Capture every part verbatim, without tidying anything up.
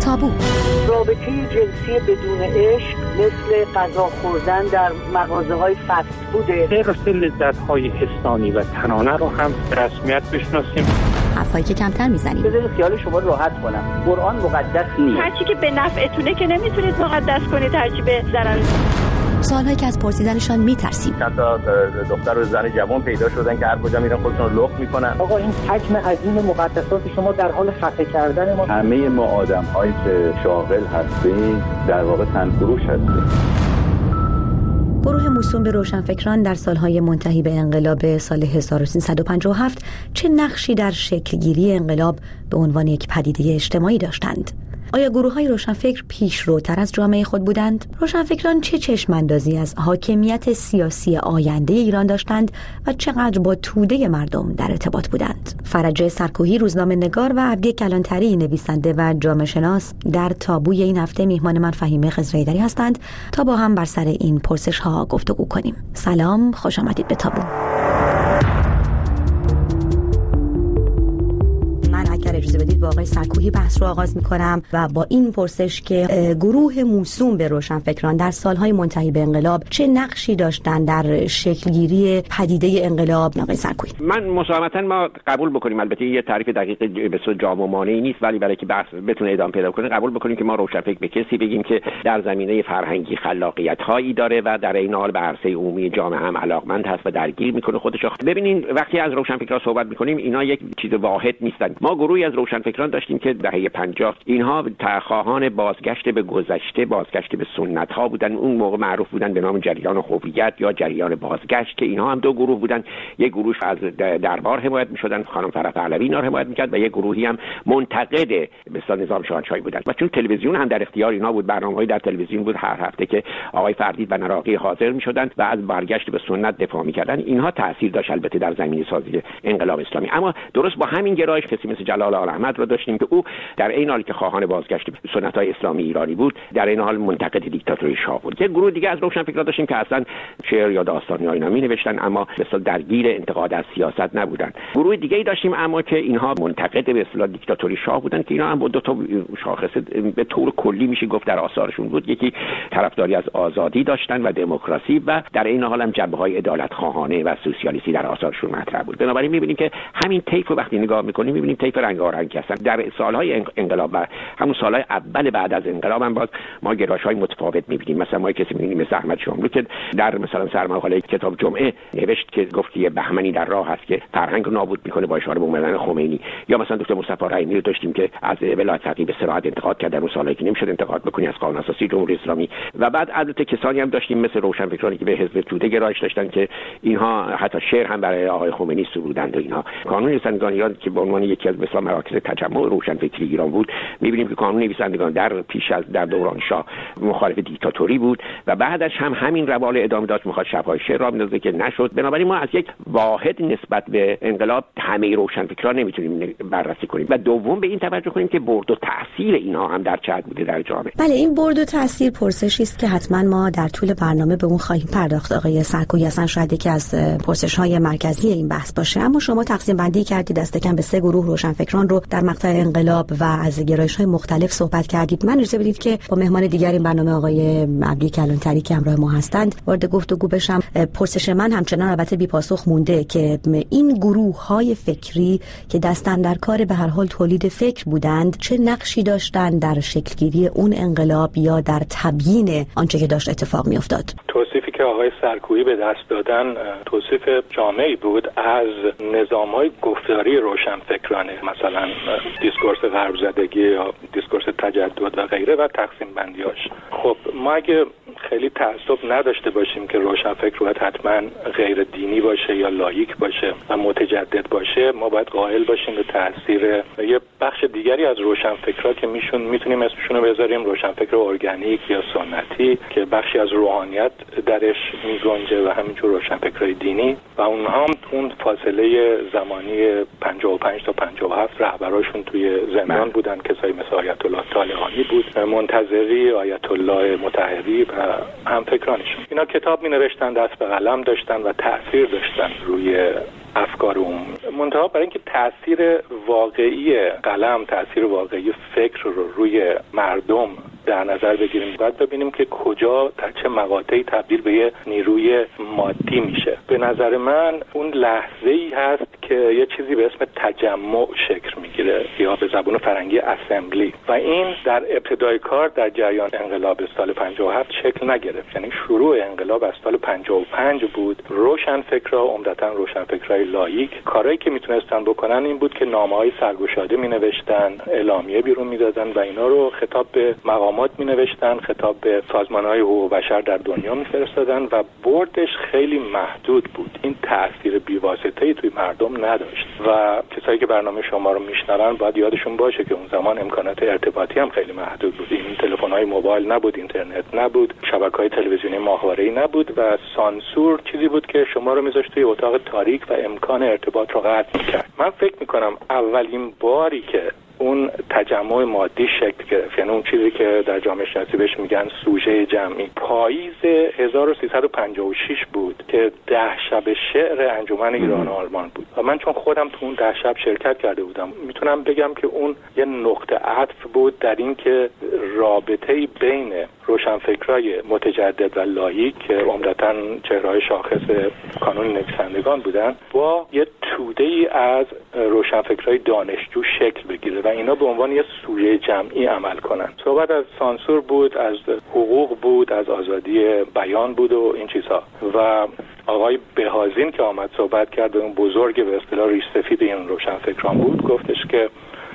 تابو. رابطه جنسی بدون عشق مثل غذا خوردن در مغازه‌های فست فوده. حرص لذت‌های حسانی و تنانه رو هم رسمیت بشناسیم. حرفایی که کمتر میزنیم. بذارید خیال شما راحت کنم. قرآن مقدس نیست. هر چی که به نفعتونه که نمیتونید مقدس کنید، هر چی به ضرر. سوالایی که از پرسیدنشان میترسیم. چند تا دختر و زن جوان پیدا شدن که هر کجا میرن خودشون رو لخت میکنن. آقا این حجم عظیم مقدسات شما در حال خفه کردن ما. همه ما آدم‌هایی که شاغل هستیم در واقع تنفروش هستیم. گروه موسوم به روشنفکران در سالهای منتهی به انقلاب سال هزار و سیصد و پنجاه و هفت چه نقشی در شکلگیری انقلاب به عنوان یک پدیده اجتماعی داشتند؟ آیا گروه‌های روشنفکر پیشروتر از جامعه خود بودند؟ روشنفکران چه چشم‌اندازی از حاکمیت سیاسی آینده ایران داشتند و چقدر با توده مردم در ارتباط بودند؟ فرج سرکوهی، روزنامه‌نگار، و عبدی کلانتری، نویسنده و جامعه شناس، در تابوی این هفته میهمان من فهیمه خضرایدری هستند تا با هم بر سر این پرسش‌ها گفتگو کنیم. سلام، خوش آمدید به تابو. اجازه بدید با آقای سرکوهی بحث رو آغاز می‌کنم و با این پرسش که گروه موسوم به روشنفکران در سالهای منتهی به انقلاب چه نقشی داشتن در شکلگیری پدیده انقلاب؟ آقای سرکوهی. من مساهمتاً ما قبول بکنیم، البته یه تعریف دقیق بسیار جامع مانعی نیست، ولی برای که بحث بتونه ادامه پیدا کنه قبول بکنیم که ما روشنفکر به کسی بگیم که در زمینه فرهنگی خلاقیت‌هایی داره و در این حال به عرصه عمومی جامعه هم علاقمند هست و درگیر می‌کنه خودش. ببینین وقتی از روشنفکران صحبت می‌کنیم اینا یک چیز واحد نیستن. ما گروهی از روشنفکران داشتیم که دهه پنجاه اینها خواهان بازگشت به گذشته، بازگشت به سنت ها بودن. اون موقع معروف بودن به نام جریان هویت یا جریان بازگشت، که اینها هم دو گروه بودن. یک گروه از دربار حمایت می‌شدن، خانم فرح پهلوی اینا رو حمایت می‌کرد، و یک گروهی هم منتقد به اصطلاح نظام شاهنشاهی بودن. و چون تلویزیون هم در اختیار اینا بود، برنامه‌های در تلویزیون بود هر هفته که آقای فردید و نراقی حاضر می‌شدن و از برگشت به سنت دفاع می‌کردن. اینها تأثیر داشت البته در زمینه سازی انقلاب اسلامی. اما درست با همین گرایش کسی مثل جلال آل احمد رو داشتیم که او در این حال که خواهان بازگشت به سنت‌های اسلامی ایرانی بود، در این حال منتقد دیکتاتوری شاه بود. یک گروه دیگه از روشنفکران داشتیم که اصلا شعر یا داستانی اینا می‌نوشتن اما به اصطلاح درگیر انتقاد از سیاست نبودن. گروه دیگه‌ای داشتیم اما که اینها منتقد به اصطلاح دیکتاتوری شاه بودن، که اینا هم با دو تا شاخص به طور کلی میشه گفت در آثارشون بود. یکی طرفداری از آزادی داشتن و دموکراسی، و در این حال هم جنبه‌های عدالت‌خواهانه و سوسیالیستی در آثارشون مطرح بود. بنابراین می‌بینیم که همین طیف رو وقتی نگاه می‌کنیم می‌بینیم طیف رنگارنگ هستن. در سالهای انقلاب و همون سالهای اول بعد از انقلاب هم باز ما گرایش‌های متفاوت می‌بینیم. مثلا ما کسی می‌بینیم مثل احمد شاملو که در مثلا سرمقاله کتاب جمعه نوشت که گفت یه بهمنی در راه هست که فرهنگ رو نابود می‌کنه با اشاره به مولانا خمینی. یا مثلا دکتر مصطفی رحیمی رو داشتیم که از ولایت فقیه به صراحت انتقاد کرد در اون سالایی که نمی‌شد انتقاد بکنی از قانون اساسی جمهوری اسلامی. و بعد البته کسانی هم داشتیم مثل روشنفکرانی که به حزب توده گرایش داشتن که اینها حتی شعر هم برای آقای خمینی سرودند. و اینها قانون نویسندگان ایران که به عنوان یکی از مثلا مراکز تجمع روشنفکری ایران بود، می‌بینیم که قانون نویسندگان در پیش از در دوران شاه مخالف دیکتاتوری بود و بعدش هم همین روال ادامه داشت، می‌خواد شب‌های شعر را بندازه که نشد. بنابراین ما از یک واحد نسبت به انقلاب همه روشنفکران نمیتونیم بررسی کنیم. و دوم به این توجه کنیم که برد و تاثیر اینها هم در چه بوده در جامعه. بله، این برد و تاثیر پرسشی است که حتما ما در طول برنامه به اون خواهیم پرداخت. آقای سرکوهی اصلا شاید یکی از پرسش‌های مرکزی این بحث باشه، اما شما تقسیم بندی کردید دست کم به سه گروه روشنفکران رو در مقطع انقلاب و از گرایش‌های مختلف صحبت کردید. من اجازه بدید که با مهمان دیگر این برنامه آقای عبدی کلانتری که همراه ما هستند وارد گفتگو بشم. پرسش من همچنان البته بی پاسخ مونده که این گروه‌های فکری که دستن در کار به هر حال تولید فکر بودند چه نقشی داشتند در شکلگیری اون انقلاب یا در تبیین آنچه که داشت اتفاق می‌افتاد؟ توصیفی که آقای سرکوهی به دست دادن توصیف جامعی بود از نظام‌های گفتاری روشنفکرانه، مثلا دیسکورس غرب زدگی یا دیسکورس تجدد و غیره و تقسیم بندیاش. خب ما اگه خیلی تعصب نداشته باشیم که روشنفکر باید حتما غیر دینی باشه یا لاییک باشه و متجدد باشه، ما باید قائل باشیم به تاثیر یه بخش دیگری از روشنفکرها که میشون میتونیم اسمشون رو بذاریم روشنفکر ارگانیک یا سنتی که بخشی از روحانیت درش میگنجه و همینجور روشنفکرهای دینی و اونها هم اون فاصله زمانی پنجاه و پنج تا پنجاه و هفت رهبراشون توی زندان بودن، کسایی مثل آیت الله طالقانی بود، منتظری، آیت الله مطهری و هم فکرانشون. اینا کتاب می نوشتن، دست به قلم داشتن و تأثیر داشتن روی افکار عمومی. منتها برای اینکه تاثیر واقعی قلم، تاثیر واقعی فکر رو روی مردم در نظر بگیریم، باید ببینیم که کجا در چه مقاطعی تبدیل به یه نیروی مادی میشه. به نظر من اون لحظه‌ای هست که یه چیزی به اسم تجمع شکل میگیره یا به زبان فرنگی اسمبلی، و این در ابتدای کار در جریان انقلاب سال پنجاه و هفت شکل نگرفت. یعنی شروع انقلاب از سال پنجاه و پنج بود. روشنفکرها، عمدتاً روشنفکرای لاییک، کارهایی که میتونستن بکنن این بود که نامه‌های سرگشاده مینوشتن، اعلامیه بیرون میدادن و اینا رو خطاب به مقامات مینوشتن، خطاب به سازمان‌های حقوق بشر در دنیا میفرستادن و بردش خیلی محدود بود. این تأثیر بی‌واسطه‌ای توی مردم نداشت و کسایی که برنامه شما رو میشنون باید یادشون باشه که اون زمان امکانات ارتباطی هم خیلی محدود بود. این تلفن‌های موبایل نبود، اینترنت نبود، شبکه‌های تلویزیونی ماهواره‌ای نبود و سانسور چیزی بود که شما رو می‌ذاشت توی اتاق تاریک و امکان ارتباط رو قطع می‌کرد. من فکر می‌کنم اولین باری که اون تجمع مادی شکل گرفت، یعنی اون چیزی که در جامعه شناسی بهش میگن سوژه جمعی، پاییز هزار و سیصد و پنجاه و شش بود که ده شب شعر انجمن ایران و آلمان بود و من چون خودم تو اون ده شب شرکت کرده بودم میتونم بگم که اون یه نقطه عطف بود در این که رابطه‌ای بین روشنفکرای متجدد و لاییک که عمدتاً چهره‌های شاخص کانون نویسندگان بودن با یه توده‌ای از روشنفکرای دانشجو شکل بگیره و اینا به عنوان یه سوژه جمعی عمل کنن. صحبت از سانسور بود، از حقوق بود، از آزادی بیان بود و این چیزها. و آقای بهازین که آمد صحبت کرد، اون بزرگ به اصطلاح ریش سفید این روشنفکران بود، گفتش که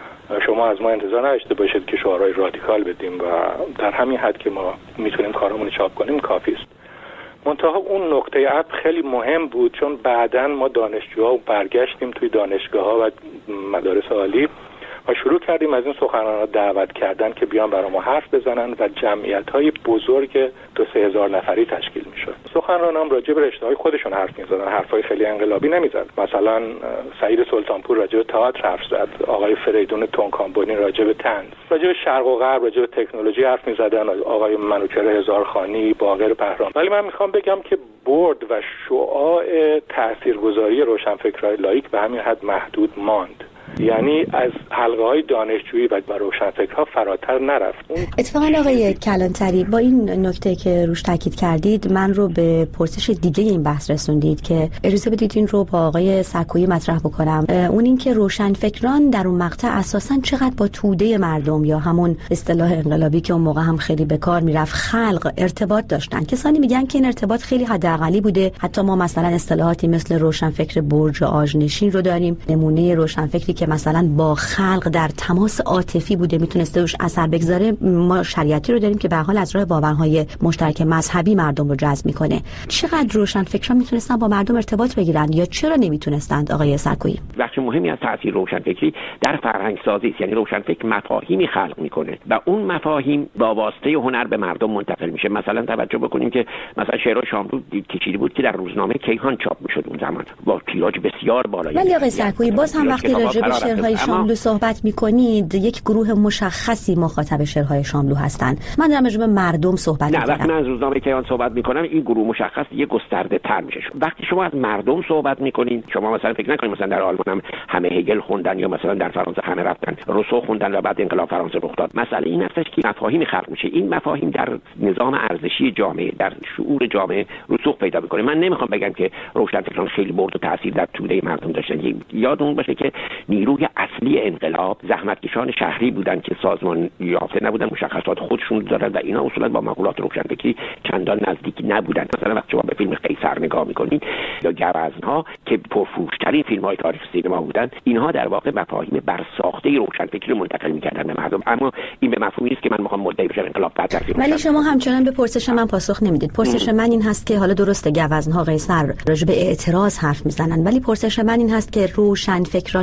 شما از ما انتظار نداشته باشید که شعارهای رادیکال بدیم و در همین حد که ما میتونیم کارمون رو چاپ کنیم کافی است. منتها اون نقطه عطف خیلی مهم بود چون بعداً ما دانشجوها برگشتیم توی دانشگاه‌ها و مدارس عالی و شروع کردیم از این سخنران‌ها دعوت کردن که بیان برای ما حرف بزنن و جمعیت‌های بزرگ دو سه هزار نفری تشکیل می‌شد. سخنرانان راجع به رشته‌های خودشون حرف می‌زدن، حرفای خیلی انقلابی نمی‌زدن. مثلا سعید سلطانپور راجع به تئاتر حرف زد، آقای فریدون تونکامبونی راجع به طنز، راجع به شرق و غرب، راجع به تکنولوژی حرف می‌زدن، آقای منوچهر هزارخانی، باقر پهرام. ولی من می‌خوام بگم که برد و شعاع تاثیرگذاری روشنفکرای لاییک به همین حد محدود ماند. یعنی از حلقه‌های دانشجویی و روشنفکرها فراتر نرفت. اتفاقا آقای کلانتری با این نکته که روش تاکید کردید من رو به پرسش دیگه این بحث رسوندید که اجازه بدید این رو با آقای سرکویی مطرح بکنم. اون این که روشنفکران در اون مقطع اساساً چقدر با توده مردم یا همون اصطلاح انقلابی که اون موقع هم خیلی به کار میرفت خلق ارتباط داشتن. کسانی میگن که این ارتباط خیلی حداقلی بوده. حتی ما مثلا اصطلاحاتی مثل روشنفکر برج آژنشین رو داریم، نمونه روشنفکری که مثلا با خلق در تماس عاطفی بوده، میتونسته روش اثر بگذاره. ما شریعتی رو داریم که به حال از راه باورهای مشترک مذهبی مردم رو جذب میکنه. چقدر روشنفکران میتونستن با مردم ارتباط بگیرن یا چرا نمیتونستند آقای سرکویی؟ بخش مهمی از تاثیر روشنفکری در فرهنگ سازی است. یعنی روشنفکر مفاهیمی خلق میکنه و اون مفاهیم با واسطه هنر به مردم منتقل میشه. مثلا توجه بکنیم که مثلا شعر شاملو کشیدی بود که در روزنامه کیهان چاپ میشد اون زمان با تیراژ بسیار بالایی. ولی آقای سرکویی باز هم وقتی راجع به شعرهای شاملو صحبت میکنید یک گروه مشخصی مخاطب شعرهای شاملو هستن. من دارم راجع به مردم صحبت میکنم. نه، وقتی من از روزنامه کیهان صحبت میکنم این گروه مشخص یه گسترده تر میشه. وقتی شما از مردم صحبت میکنین، شما مثلا فکر نکنید مثلا در آلمان هم همه هگل خوندن یا مثلا در فرانسه همه رفتن روسو خوندن و بعد انقلاب فرانسه رخ داد. مسئله این هستش که مفاهیم خلق میشه. این مفاهیم در نظام ارزشی جامعه، در شعور جامعه رسوخ پیدا میکنه. من نمیخوام بگم که روشنفکران خیلی برد و تاثیر در توده مردم داشتن. یادمون باشه که نیروی اصلی انقلاب زحمتکشان شهری بودن که سازمان یافته نبودن، مشخصات خودشون دارن و اینا اصولا با مقولات روشنفکری چندان نزدیک نبودن. مثلا وقتی شما به فیلم قیصر نگاه میکنید یا گوزن‌ها که پرفروش‌ترین فیلم‌های تاریخ سینما بودن، اینها در واقع مفاهیم برساخته روشنفکری رو منتقل می‌کردن به مردم. اما این به مفهومی است که من می‌خوام مدعی بشم انقلاب بعد از ولی شما همچنان به پرسش من پاسخ نمیدید. پرسش من این هست که حالا درسته گوزن‌ها قیصر راجع به اعتراض حرف میزنن، ولی پرسش من این هست که روشنفکران چقدر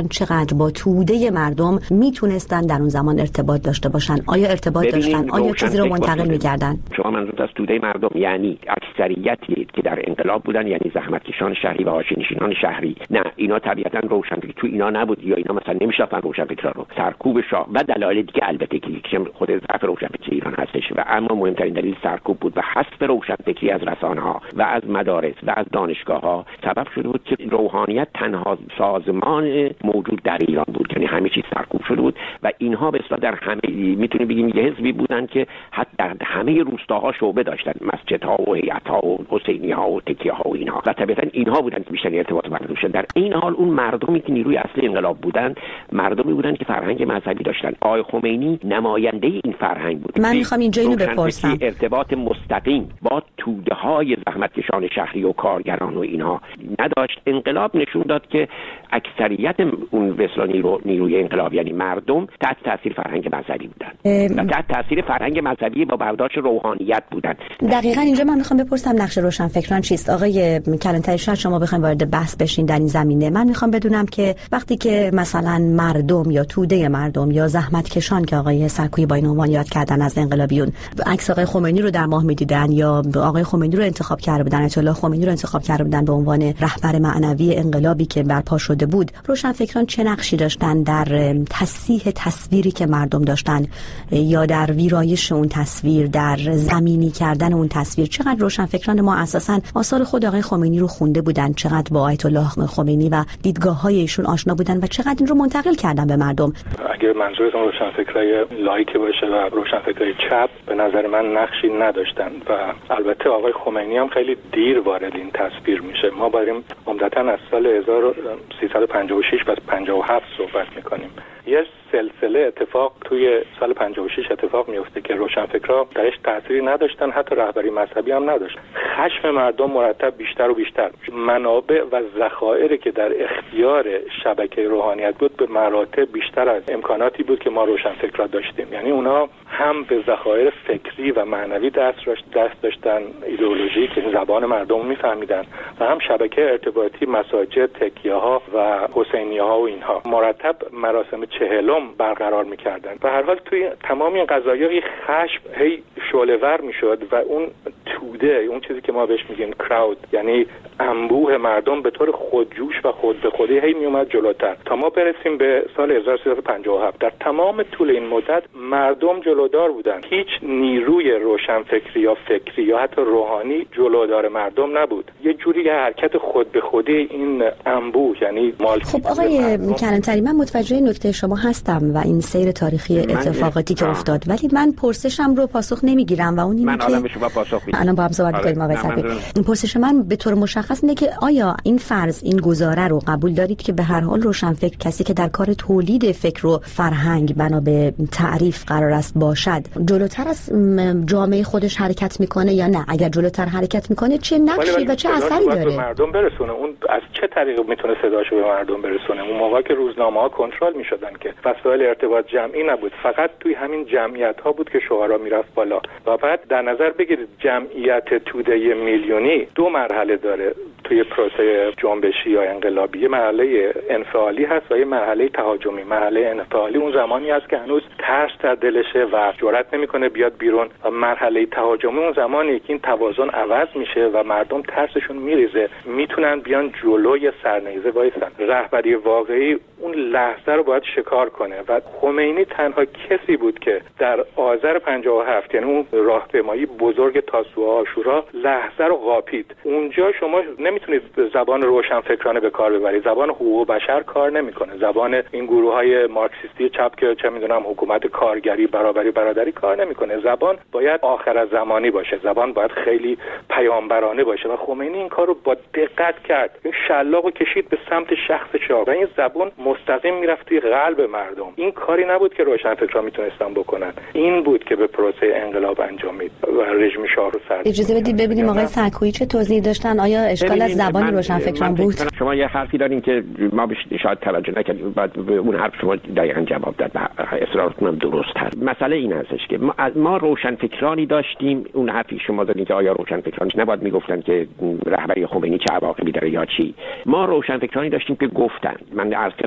چقدر با توده مردم میتونستن در اون زمان ارتباط داشته باشن؟ آیا ارتباط داشتن؟ آیا چیزی رو منتقل میکردن؟ شما منظورت از توده مردم یعنی اکثریتی که در انقلاب بودن، یعنی زحمتکشان شهری و حاشیه‌نشینان شهری؟ نه، اینا طبیعتا روشنفکر تو اینا نبود، یا اینا مثلا نمیشناختن روشنفکرا رو. سرکوب شاه و دلایل دیگه البته که خود ضعف روشنفکری ایران هستش، و اما مهمترین دلیل سرکوب بود و حذف روشنفکری از رسانه‌ها و از مدارس و از دانشگاه‌ها سبب شده بود که روحانیت تنها سازمان موجود در ایران بود، یعنی همه چیز سرکوب شده بود و اینها به اصطلاح در همه میتونیم بگیم یه حزبی بودن که حتی در همه روستاها شعبه داشتن، مسجدها و هیئت‌ها و حسینی‌ها و تکیه‌ها و اینها، و طبیعتاً اینها بودن که بیشتر ارتباط برقرار داشتن. در این حال اون مردمی که نیروی اصلی انقلاب بودن مردمی بودن که فرهنگ مذهبی داشتن. آقای خمینی نماینده این فرهنگ بود. من میخوام اینجا اینو بپرسم، ارتباط مستقیم با توده‌های زحمتکشان شهری و کارگران و اینها نداشت. انقلاب نشون داد که اکثریت اون وسلانی رو نیروی انقلاب یعنی مردم تحت تاثیر فرهنگ مذهبی بودن و تحت تاثیر فرهنگ مذهبی با برداشت روحانیت بودن. دقیقاً اینجا من میخوام بپرسم نقش روشنفکران چیست؟ آقای کلانتری، شاید شما بخواید وارد بحث بشین در این زمینه. من میخوام بدونم که وقتی که مثلا مردم یا توده مردم یا زحمتکشان که آقای سرکویی با این عنوان یاد کردن از انقلابیون عکس آقای خمینی رو در ماه میدیدن یا آقای خمینی رو انتخاب کرده بودن، آیت الله خمینی رو انتخاب کرده بودن به عنوان رهبر معنوی انقلابی که برپا شده بود، روشنفکران چه نقشی داشتن در تصحیح تصویری که مردم داشتن یا در ویرایش اون تصویر، در زمینی کردن اون تصویر؟ چقدر روشنفکران ما اساساً آثار خود آقای خمینی رو خونده بودن، چقدر با آیت الله خمینی و دیدگاه‌های ایشون آشنا بودن و چقدر این رو منتقل کردن به مردم؟ اگر منظورتون روشنفکرای لایک باشه و روشنفکرای چپ، به نظر من نقشی نداشتن و البته آقای خمینی هم خیلی دیر وارد این تصویر میشه. ما داریم عمدتاً از سال هزار و سیصد و پنجاه و شش و پنجاه و هفت صحبت میکنیم. یه سلسله اتفاق توی سال پنجاه و شش اتفاق میفته که روشنفکرها درش تأثیری نداشتن، حتی رهبری مذهبی هم نداشت. خشم مردم مرتب بیشتر و بیشتر، منابع و ذخایری که در اختیار شبکه روحانیت بود به مراتب بیشتر از امکاناتی بود که ما روشنفکرها داشتیم. یعنی اونا هم به ذخایر فکری و معنوی دست دست داشتن، ایدئولوژی که زبان مردم میفهمیدن، و هم شبکه ارتباطی، مساجد، تکیه‌ها و حسینی‌ها و اینها مرتب مراسم چهلم برقرار میکردن. و هر حال توی تمام این قضایا خشم هی شعله‌ور میشد و اون توده، اون چیزی که ما بهش میگیم کراود، یعنی انبوه مردم به طور خودجوش و خود به خودی هی میومد جلوتر تا ما برسیم به سال هزار و سیصد و پنجاه و هفت. در تمام طول این مدت مردم جلودار بودن، هیچ نیروی روشنفکری یا فکری یا حتی روحانی جلودار مردم نبود. یه جوری حرکت خود به خودی این انبوه، یعنی مال. خب آقای کلانتری، من متوجه نکته شما هستم و این سیر تاریخی اتفاقاتی که افتاد، ولی من پرسشم رو پاسخ نمیگیرم و اون اینه که من شما پاسخ میدم. الان با هم صحبت می‌کنیم آقای سرکویی. این پرسش من به طور مشخص اینه که آیا این فرض، این گزاره رو قبول دارید که به هر حال روشنفکر کسی که در کار تولید فکر و فرهنگ بنا به تعریف قرار است باشد، جلوتر از جامعه خودش حرکت میکنه یا نه؟ اگر جلوتر حرکت میکنه چه نقشی و چه اثری داره؟ به مردم برسونه. اون از چه طریقی میتونه صداشو به مردم برسونه؟ اون موقع که روزنامه‌ها کنترل میشدن که وسایل ارتباط جمعی نبود، فقط توی همین جمعیت‌ها بود که شعارا میرفت بالا. و بعد در نظر بگیرید جمعیت توده میلیونی دو مرحله داره توی پروسه جنبشی یا انقلابی. یه مرحله انفعالی هست و یه مرحله تهاجمی. مرحله انفعالی اون زمانی هست که هنوز ترس در دلشه و جرئت نمیکنه بیاد بیرون، و مرحله تهاجمی اون زمانی که این توازن عوض میشه و مردم ترسشون میریزه، میتونن بیان جلوی سرنیزه وایسن. رهبری واقعی اون لحظه رو باید شکار کنه و خمینی تنها کسی بود که در آذر پنجاه و هفت، یعنی اون راهپیمایی بزرگ تاسوعا عاشورا، لحظه رو قاپید. اونجا شما نمیتونید زبان روشنفکرانه به کار ببرید، زبان حقوق بشر کار نمیکنه، زبان این گروه‌های مارکسیستی چپ که چه میدونم حکومت کارگری، برابری، برادری کار نمیکنه. زبان باید آخر از زمانی باشه، زبان باید خیلی پیامبرانه باشه و خمینی این کار رو با دقت کرد. این شلاقو کشید به سمت شخص شاه و این زبان مستقیم میرفت توی قلب مردم. این کاری نبود که روشنفکران میتونستن بکنن، این بود که به پروسه انقلاب انجامید و رژیم شاه رو سر. اجازه بدید ببینیم آقای سرکویی چه توضیحی داشتن. آیا اشکال از زبان روشنفکران بود؟ شما یه حرفی دارین که ما بهش شاید توجه نکردیم، بعد به اون حرف شما دقیقاً جواب داد و اصرارتون هم درست هست. مسئله این هستش که ما, ما روشنفکرانی داشتیم. اون حرفی شما دادین که آیا روشنفکران نباید میگفتن که رهبری خمینی چه عواقبی داره یا چی؟ ما روشنفکرانی داشتیم که گفتن، من عرض کردم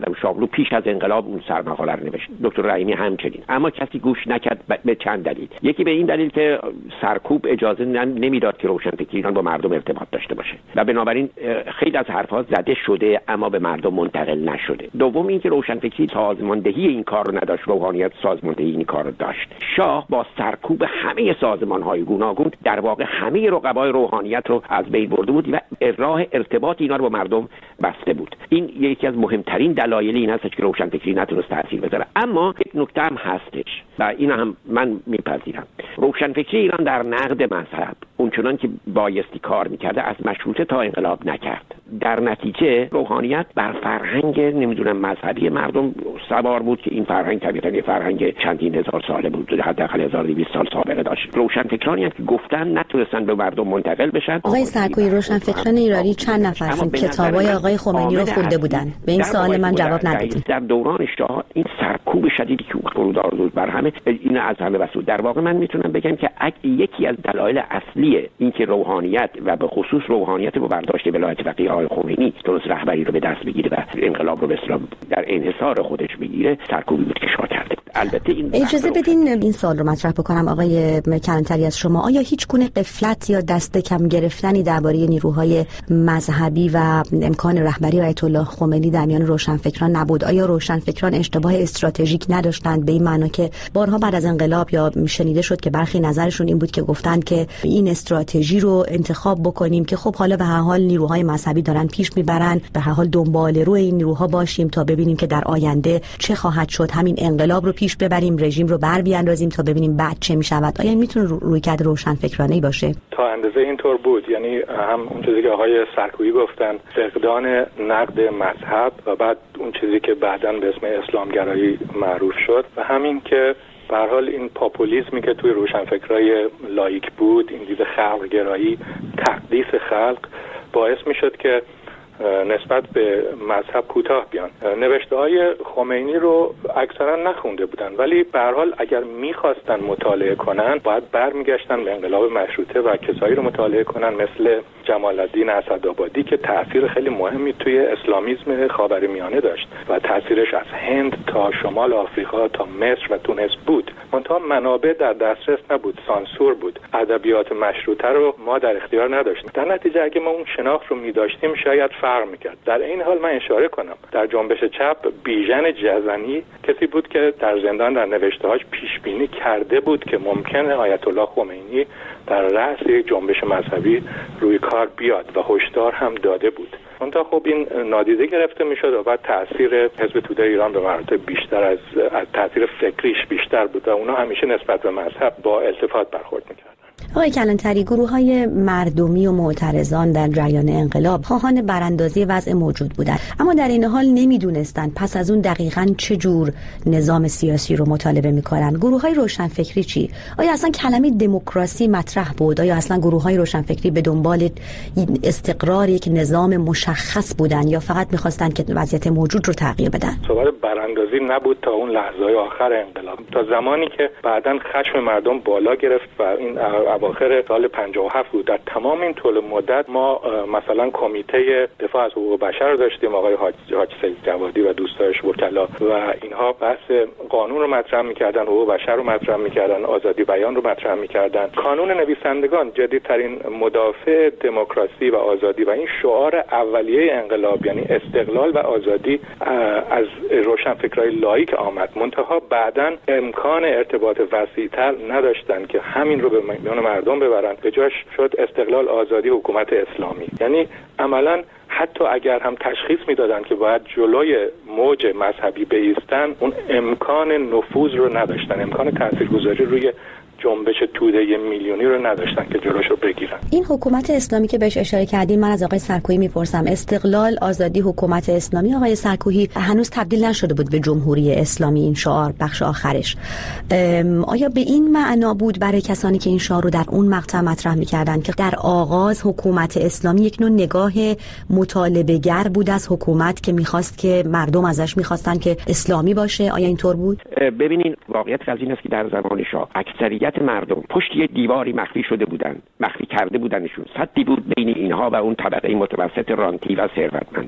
شاملو پیش از انقلاب اون سرمقاله رو نوشت، دکتر رحیمی همچنین، اما کسی گوش نکرد به چند دلیل. یکی به این دلیل که سرکوب اجازه نمیداد که روشنفکری ایران با مردم ارتباط داشته باشه و بنابراین خیلی از حرفها زده شده اما به مردم منتقل نشده. دوم اینکه روشنفکری سازماندهی این کار رو نداشت، روحانیت سازماندهی این کار رو داشت. شاه با سرکوب همه سازمان‌های گوناگون در واقع همه رقبای روحانیت رو از بین برده بود و راه ارتباط اینا رو با مردم بسته بود. این یکی از مهمترین دلایل این هست که روشنفکری نتونست تأثیر بذاره. اما یک نکته هم هستش و این هم من میپذیرم، روشنفکری ایران در نقد مذهب اونچنان که بایستی کار میکرده از مشروطه تا انقلاب نکرد. در نتیجه روحانیت بر فرهنگ نمیدونم مذهبی مردم سوار بود که این فرهنگ طبیعتاً یه فرهنگ چندین هزار ساله بود، حداقل هزار و دویست سال سابقه داشت. روشنفکرانی هم که گفتن نتونستن به مردم منتقل بشن. آقای سرکویی، روشنفکران ایرانی چند نفرشون کتابای آقای خمینی رو خونده بودن؟ به این سوال من جواب ندادید. در دوران شاه این سرکوب شدیدی که فرود آورد بر همه این از همه وسود. در واقع من میتونم بگم که یکی از دلایل اصلی این که روحانیت و به خصوص روحانیت رو برداشت ولایت فقیه آقای خمینی درست رهبری رو به دست بگیره و انقلاب رو به اصطلاح در انحصار خودش بگیره، سرکوبی بود که شاه کرده. البته این اجازه بدین این سوال رو مطرح بکنم آقای کلانتری از شما. آیا هیچ گونه غفلت یا دست کم گرفتنی درباره نیروهای مذهبی و امکان رهبری آیت الله خمینی در میان روشنفکران نبود؟ آیا روشنفکران اشتباه استراتژیک نداشتند به این معنا که بارها بعد از انقلاب یا شنیده شد که برخی نظرشون این بود که گفتند که این استراتژی رو انتخاب بکنیم که خب حالا به هر حال نیروهای مذهبی دارن پیش میبرن، به هر حال دنبال روی این نیروها باشیم تا ببینیم که در آینده چه خواهد شد، همین انقلاب رو پیش ببریم، رژیم رو بر بیاندازیم تا ببینیم بعد چه میشود. آیا این میتونه رویکرد روشنفکرانه‌ای باشه؟ تا اندازه اینطور بود، یعنی هم اون چیزی که آقای سرکویی گفتن، فقدان نقد مذهب و بعد اون چیزی که بعداً به اسم اسلامگرایی معروف شد و همین که به هر حال این پاپولیسمی که توی روشنفکرای لایک بود، این دید خلق گرایی، تقدیس خلق، باعث میشد که نسبت به مذهب کوتاه بیان. نوشته های خمینی رو اکثرا نخونده بودن، ولی به هر حال اگر میخواستن مطالعه کنن باید برمیگشتن به انقلاب مشروطه و کسایی رو مطالعه کنن مثل جمال الدین اسدآبادی که تأثیر خیلی مهمی توی اسلامیسم خاورمیانه داشت و تأثیرش از هند تا شمال آفریقا تا مصر و تونس بود. منتها منابع در دسترس نبود، سانسور بود. ادبیات مشروطه رو ما در اختیار نداشتیم. در نتیجه اگه ما اون شناخت رو می‌داشتیم شاید فرق می‌کرد. در این حال من اشاره کنم در جنبش چپ بیژن جزنی کسی بود که در زندان در نوشته‌هاش پیش بینی کرده بود که ممکنه آیت الله خمینی در رأس یک جنبش مذهبی روی کار بیاد و هشدار هم داده بود. منتها خب این نادیده گرفته میشد و بعد تأثیر حزب توده ایران به مراتب بیشتر از, از تأثیر فکریش بیشتر بود و اونا همیشه نسبت به مذهب با التفات برخورد میکردن. آقای کلانتری، گروه‌های مردمی و معترضان در جریان انقلاب خواهان براندازی وضع موجود بودند، اما در این حال نمیدونستند پس از اون دقیقاً چه جور نظام سیاسی رو مطالبه میکنن. گروه‌های روشنفکری چی؟ آیا اصلا کلمه دموکراسی مطرح بود؟ آیا اصلا گروه‌های روشنفکری به دنبال استقرار یک نظام مشخص بودن یا فقط می‌خواستند که وضعیت موجود رو تغییر بدن؟ صحبت براندازی نبود تا اون لحظه‌های آخر انقلاب، تا زمانی که بعداً خشم مردم بالا گرفت و این اواخر سال پنجاه و هفت بود. در تمام این طول مدت ما مثلا کمیته دفاع از حقوق بشر رو داشتیم، آقای حاج سید جوادی و دوستایش وکلا و اینها بحث قانون رو مطرح می‌کردن، حقوق بشر رو مطرح می‌کردن، آزادی بیان رو مطرح می‌کردن. کانون نویسندگان جدیدترین مدافع دموکراسی و آزادی و این شعار اولیه انقلاب یعنی استقلال و آزادی از روشنفکرای لایک آمد. منتها بعداً امکان ارتباط وسیع‌تر نداشتن که همین رو به میان مردم ببرن، به جاش شد استقلال، آزادی، حکومت اسلامی. یعنی عملاً حتی اگر هم تشخیص میدادن که باید جلوی موج مذهبی بایستن، اون امکان نفوذ رو نداشتن، امکان تاثیرگذاری روی جنبش توده میلیونی رو نداشتن که جلوش رو بگیرن. این حکومت اسلامی که بهش اشاره کردیم، من از آقای سرکویی میپرسم، استقلال، آزادی، حکومت اسلامی، آقای سرکویی هنوز تبدیل نشده بود به جمهوری اسلامی این شعار بخش آخرش. آیا به این معنا بود برای کسانی که این شعار رو در اون مقطع مطرح میکردن که در آغاز حکومت اسلامی یک نوع نگاه مطالبه گر بود از حکومت که میخواست که مردم ازش میخواستن که اسلامی باشه؟ آیا اینطور بود؟ ببینین واقعیت از این است که در زمان شاه اکثریت مردم پشت یه دیواری مخفی شده بودن، مخفی کرده بودنشون. سدی بود بین اینها و اون طبقه متوسط رانتی و ثروتمندان.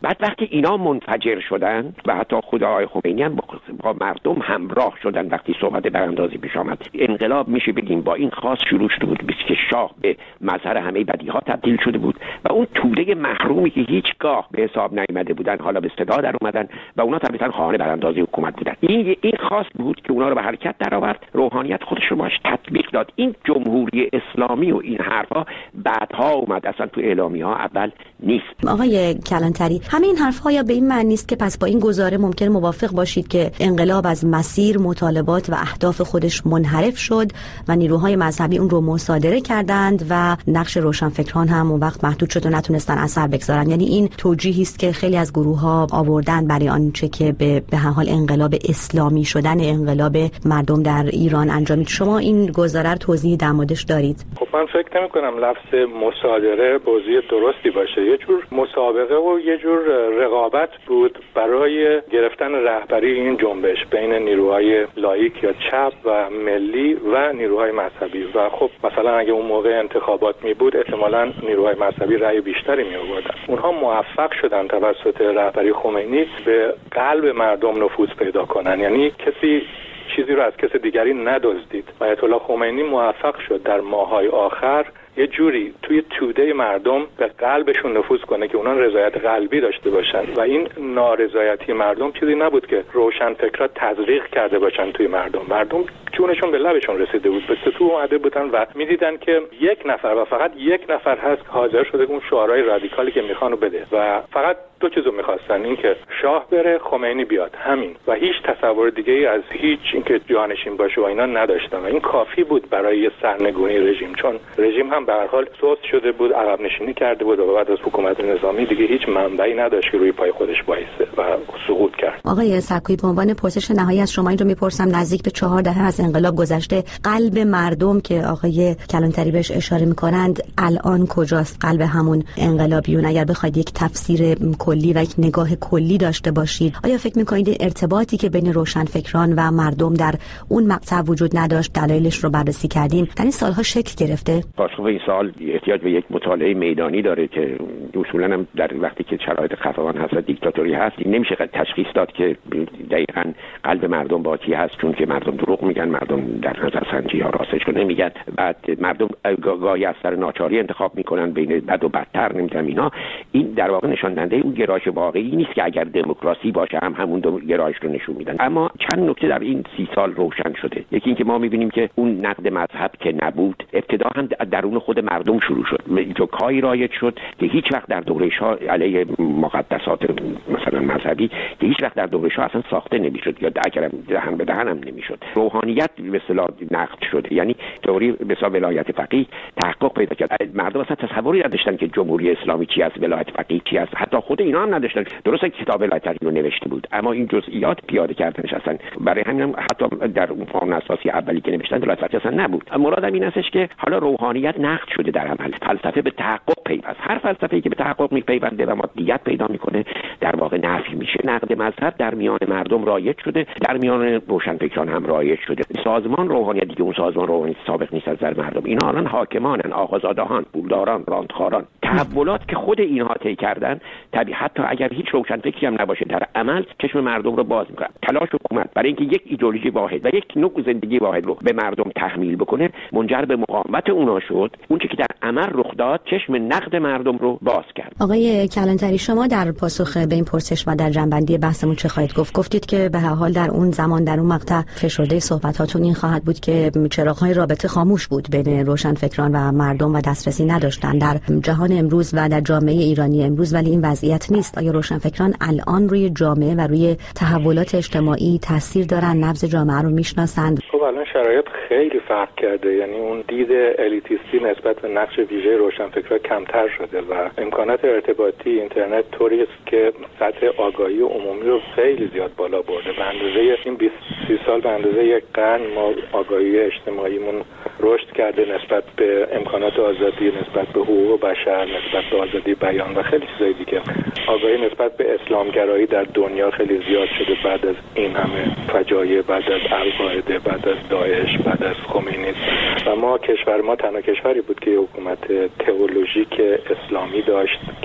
بعد وقتی اینا منفجر شدن و حتی خود آقای خمینی هم با مردم همراه شدن وقتی صحبت براندازی پیش آمد، انقلاب میشه بگیم با این خاص شروع شده بود که شاه به مظهر همه بدیها تبدیل شده بود و اون توده محرومی که هیچگاه به حساب نیامده بودن حالا به صدا در اومدن و اونا طبیعتاً خواهان براندازی حکومت بودن. این این خاص بود که اونا رو به حرکت درآورد، روحانیت خودش رو باش تطبیق داد. این جمهوری اسلامی و این حرفا بعدها اومد، اصلا تو اعلامیه‌ها اول نیست. آقای کلانتری، همه این حرف‌ها یا به این معنی نیست که پس با این گزاره ممکن موافق باشید که انقلاب از مسیر، مطالبات و اهداف خودش منحرف شد و نیروهای مذهبی اون رو مصادره کردند و نقش روشنفکران هم اون وقت محدود شد و نتونستن اثر بگذارن؟ یعنی این توجیهی است که خیلی از گروه‌ها آوردن برای آنچه که به به هر حال انقلاب اسلامی شدن انقلاب مردم در ایران انجامید. شما این گزاره رو توضیح در موردش دارید؟ خب من فکر نمی‌کنم لفظ مصادره توضیح درستی باشه. یه جور مسابقه و یه جور رقابت بود برای گرفتن رهبری این جنبش بین نیروهای لاییک یا چپ و ملی و نیروهای مذهبی. و خب مثلا اگه اون موقع انتخابات می بود احتمالاً نیروهای مذهبی رأی بیشتری می آوردن. اونها موفق شدن توسط رهبری خمینی به قلب مردم نفوذ پیدا کنن، یعنی کسی چیزی رو از کس دیگری ندزدید. آیت الله خمینی موفق شد در ماه‌های آخر یه جوری توی توده مردم به قلبشون نفوذ کنه که اونان رضایت قلبی داشته باشن و این نارضایتی مردم چیزی نبود که روشنفکرها تزریق کرده باشن توی مردم. مردم جونشون به لبشون رسیده بود، به سطوح اومده بودن و میدیدن که یک نفر و فقط یک نفر هست که حاضر شده اون شعارهای رادیکالی که میخوانو بده و فقط دو چیزو میخواستن، این که شاه بره، خمینی بیاد، همین، و هیچ تصور دیگه ای از هیچ اینکه جانشین باشه و اینا نداشتن و این کافی بود برای سرنگونی رژیم، چون رژیم هم به هر حال سست شده بود، عقب نشینی کرده بود و بعد از حکومت نظامی دیگه هیچ منبعی نداشت که روی پای خودش وایسه و سقوط کرد. آقای سرکویی، به عنوان پرسش نهایی از شما این رو میپرسم، نزدیک به چهار دهه از انقلاب گذشته، قلب مردم که آقای کلانتری بهش اشاره میکنند الان کجاست؟ قلب همون انقلابیون اگر بخواید یک تفسیر کلی و یک نگاه کلی داشته باشید، آیا فکر میکنید ارتباطی که بین روشنفکران و مردم در اون مقطع وجود نداشت، دلایلش رو بررسی کردیم، در این سالها شکل گرفته؟ پاسخ این سوال احتیاج به یک مطالعه میدانی داره که اصولاً هم در وقتی که شرایط خفقان هست و دیکتاتوری هست نمیشه تشخیص داد که دقیقاً قلب مردم با کی هست، چون که مردم دروغ میگن، مردم در نظرسنجی ها راستش رو نمیگن، بعد مردم گاهی از سر ناچاری انتخاب میکنن بین بد و بدتر، نمیدونم اینا. این در واقع نشان دهنده اون گرایش واقعی نیست که اگر دموکراسی باشه هم همون گرایش رو نشون میدن. اما چند نکته در این سی سال روشن شده. یکی اینکه ما میبینیم که اون نقد مذهب که نبود، ابتدا هم درون خود مردم شروع شد. جوکایی رایج شد که هیچ وقت در دوره شاه علیه مقدسات مثلا مذهبی که هیچ وقت در دوره شاه اصلا ساخته نمیشد یا اگر دهن به دهن هم نمیشد. روحانیت به اصطلاح نقد شد، یعنی تئوری به حساب ولایت فقیه تحقق پیدا کرد. مردم اصلا تصوری نداشتن که جمهوری اسلامی چی است، ولایت فقیه چی است، حتی خود اینا هم نداشتن. درسته کتاب ولایت فقیه رو نوشته بود اما این جزئیات پیاده کردنش اصلا برای همین هم حتی در اون قانون اساسی اولی که نوشتن ولایت فقیه اصلا نبود. مرادم این استش که حالا روحانیت نقد شده در عمل، فلسفه به تحقق پیوست. هر فلسفه‌ای که به تحقق میپیونده و مادیت پیدا میکنه در واقع نفی میشه. نقد مذهب در میان مردم رایج شده، در میان روشنفکران هم رایج شده. سازمان روحانیت دیگه اون سازمان روحانی سابق نیست از نظر مردم. اینا الان حاکمانن، آقازادهان، پولداران، راندخاران. تحولات که خود اینها طی کردن، طبیعتا حتی اگر هیچ روشنفکری هم نباشه در عمل چشم مردم رو باز میکنه. تلاش حکومت برای اینکه یک ایدئولوژی واحد و یک نوع زندگی واحد رو به مردم تحمیل بکنه منجر به مقاومت اونا شد. اون چیزی که در عمل رخ داد چشم نقد مردم رو باز کرد. آقای کلانتری، شما در پاسخ به این پرسش و در جنبندی بحثمون چه خواهید گفت؟ گفتید که به هر حال در اون زمان در اون مقطع فشرده صحبتاتون این خواهد بود که چراغ‌های رابطه خاموش بود بین روشنفکران و مردم و دسترسی نداشتن در جهان امروز و در جامعه ایرانی امروز، ولی این وضعیت نیست. آیا روشنفکران الان روی جامعه و روی تحولات اجتماعی تاثیر دارن؟ نبض جامعه رو میشناسند؟ خب الان شرایط خیلی فرق کرده، یعنی اون دید الیتیستی نسبت به نقش ویژه روشنفکرها کمتر شده و امکانات ارتباطی اینترنت طوری است که سطح آگاهی عمومی رو خیلی زیاد بالا برده. به اندازه این بیست سی سال، به اندازه یک قرن ما آگاهی اجتماعیمون رشد کرده نسبت به امکانات آزادی، نسبت به حقوق بشر، نسبت به آزادی بیان و خیلی چیزای دیگه. آگاهی نسبت به اسلامگرایی در دنیا خیلی زیاد شده بعد از این همه فجایع، بعد از القاعده، بعد از داعش، بعد از خمینی. و ما کشور ما تنها کشوری بود که حکومت تئولوژیک اسلامی داشت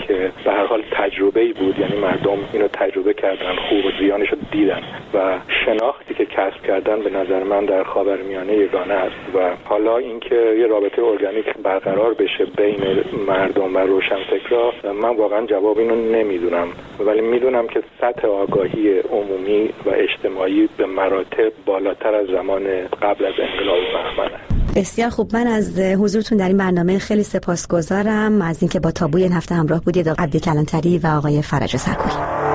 که به هر حال تجربه‌ای بود، یعنی مردم اینو تجربه کردن، خوب و زیانش رو دیدن و شناختی که کسب کردن به نظر من در خاورمیانه یگانه است و حالا اینکه یه رابطه ارگانیک برقرار بشه بین مردم و روشنفکرا، من واقعا جواب اینو نمیدونم، ولی میدونم که سطح آگاهی عمومی و اجتماعی به مراتب بالاتر از زمان قبل از انقلاب بهمنه. بسیار خوب، من از حضورتون در این برنامه خیلی سپاسگزارم، از اینکه با تابوی این هفته همراه بودید، آقای عبدی کلانتری و آقای فرج سرکویی.